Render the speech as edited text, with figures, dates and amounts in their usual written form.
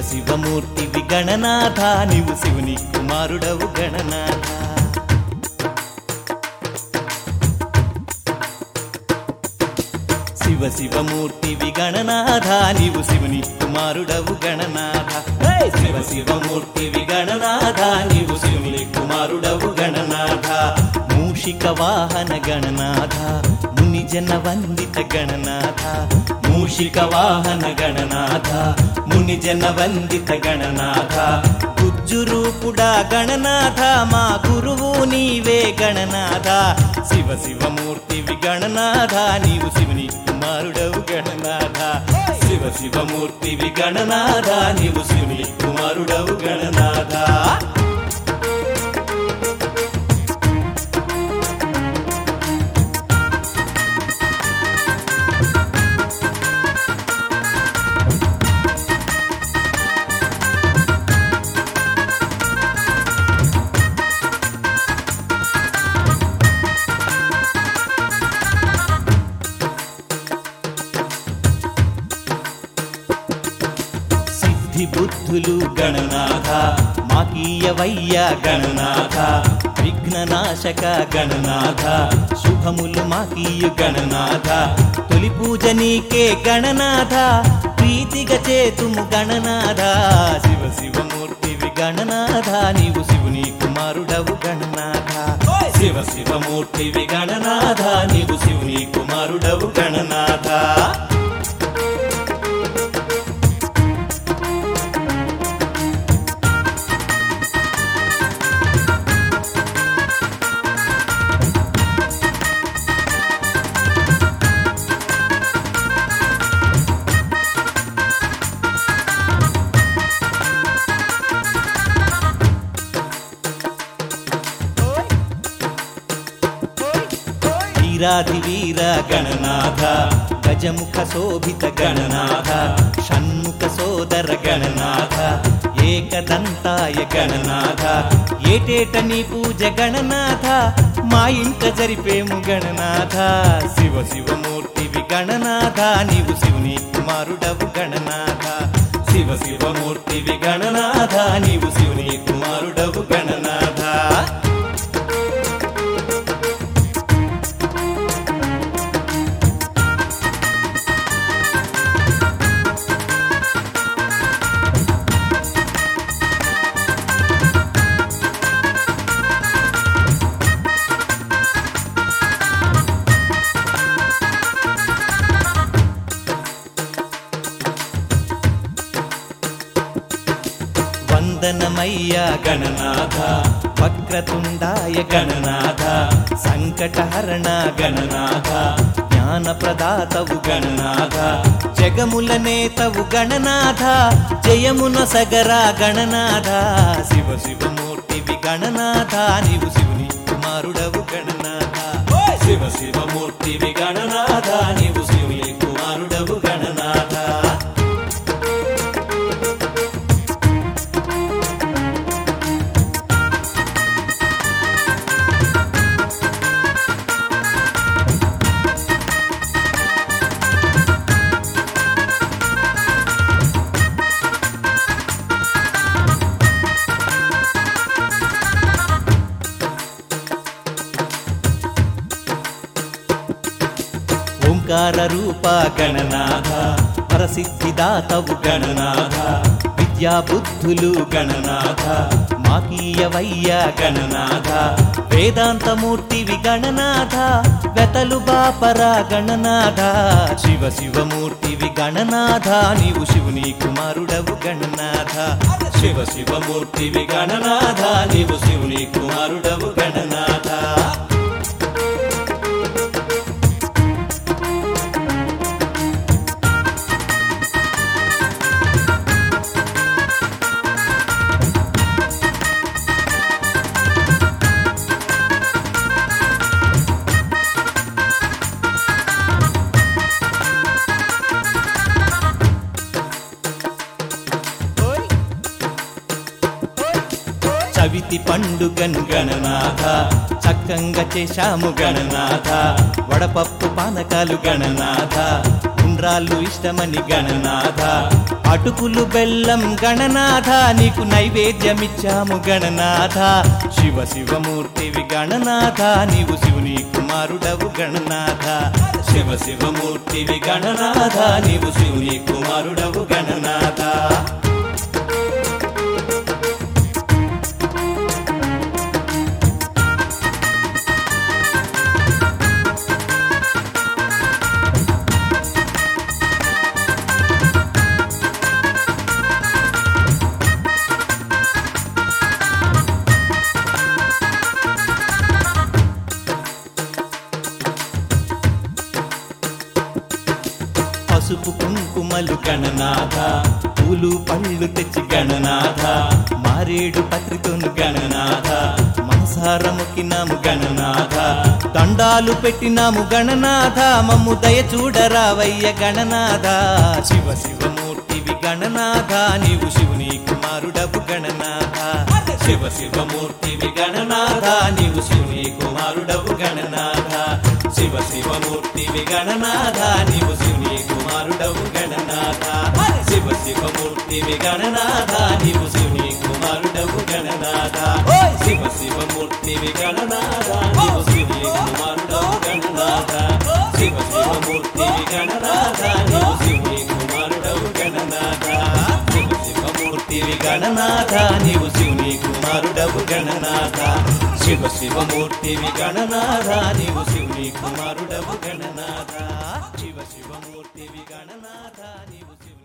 శివమూర్తివి గణనాథ నీవు శివుని కుమారుడవు గణనాథ. శివమూర్తివి గణనాథ నీవు శివుని కుమారుడవు గణనాథ. శివమూర్తివి గణనాథ నీవు శివుని కుమారుడవు గణనాథ. మూషిక వాహన గణనాథ ముని జన వందిత గణనాథ. మూషిక వాహన గణనాథ ముని జన వందిత గణనాథ. గుజ్జు రూపుడా గణనాథ మా గురువు నీవే గణనాథ. శివమూర్తివి గణనాథ నీవు శివుని కుమారుడవు గణనాథ. శివమూర్తివి గణనాథ నీవు శివుని కుమారుడవు గణనాథ. బుద్ధులు గణనాథ మాకీయవయ్య గణనాథ. విఘ్ననాశక గణనాథ శుభములు మాకీయు గణనాథ. తొలి పూజ నీకే గణనాథ ప్రీతిగా చేతుము గణనాథ. శివమూర్తివి గణనాథ నీవు శివుని కుమారుడవు గణనాథ. శివమూర్తివి గణనాథ నీవు శివుని కుమారుడవు గణనాథ. వీర గణనాథ గజముఖ శోభిత గణనాథ. షణ్ముఖ సోదర గణనాథ ఏకదంతాయ గణనాథ. ఏటేట నీ పూజ గణనాథ మా ఇంట జరిపేము గణనాథ. శివమూర్తివి గణనాథ నీవు శివుని కుమారుడవు గణనాథ. శివమూర్తివి గణనాథ నీవు శివుని కుమారుడవు గణనాథ. వందనమయ్య గణనాథ వక్రతుండాయ గణనాథ. సంకటహరణ గణనాథ జ్ఞాన ప్రదాతవు గణనాథ. జగముల నేతవు గణనాథ జయమున సగరా గణనాథ. శివమూర్తివి గణనాథ నీవు శివుని కుమారుడవు గణనాథ. శివమూర్తివి గణనాథ నీవు శివుని కుమారుడవు గణనాథ. ఓంకార రూప గణనాథ పరసిద్ధిదాతవు గణనాథ. విద్యా బుద్ధులు గణనాథ మాకీయవయ్య గణనాథ. వేదాంతమూర్తివి గణనాథ వెతలు బాపరా గణనాథ. శివమూర్తివి గణనాథ నీవు శివుని కుమారుడవు గణనాథ. శివమూర్తివి గణనాథ నీవు శివుని కుమారుడవు గణనాథ. చవితి పండుగను గణనాథ చక్కంగా చేశాము గణనాథ. వడపప్పు పానకాలు గణనాథ ఉండ్రాళ్ళు ఇష్టమని గణనాథ అటుకులు బెల్లం గణనాథ నీకు నైవేద్యమిచ్చాము గణనాథ శివ శివమూర్తివి గణనాథ నీవు శివుని కుమారుడవు గణనాథ శివ శివమూర్తివి గణనాథ నీవు శివుని కుమారుడవు గణనాథ పసుపు కుంకుమలు గణనాథ పూలు పళ్ళు తెచ్చి గణనాథ మారేడు పత్రితోను గణనాథ మనసార మొక్కినాము గణనాథ దండాలు పెట్టినాము గణనాథ మమ్ము దయ చూడరావయ్య గణనాథ శివ శివమూర్తివి గణనాథ నీవు శివుని కుమారుడవు గణనాథ శివ శివమూర్తివి గణనాథ నీవు శివుని కుమారుడవు గణనాథ శివ శివమూర్తివి గణనాథ నీవు శివుని కుమారుడవు గణనాథ శివ శివమూర్తివి గణనాథ నీవు శివుని కుమారుడవు గణనాథ శివ శివమూర్తివి గణనాథ నీవు శివుని కుమారుడవు గణనాథ శివ శివమూర్తివి గణనాథ నీవు శివుని కుమారుడవు గణనాథ శివ శివమూర్తివి గణనాథ నీవు శివుని కుమారుడవు గణనాథ శివ శివమూర్తివి గణనాథ నీవు శివుని కుమారుడవు గణనాథ శివ శివమూర్తివి గణనాథ నీవు శివుని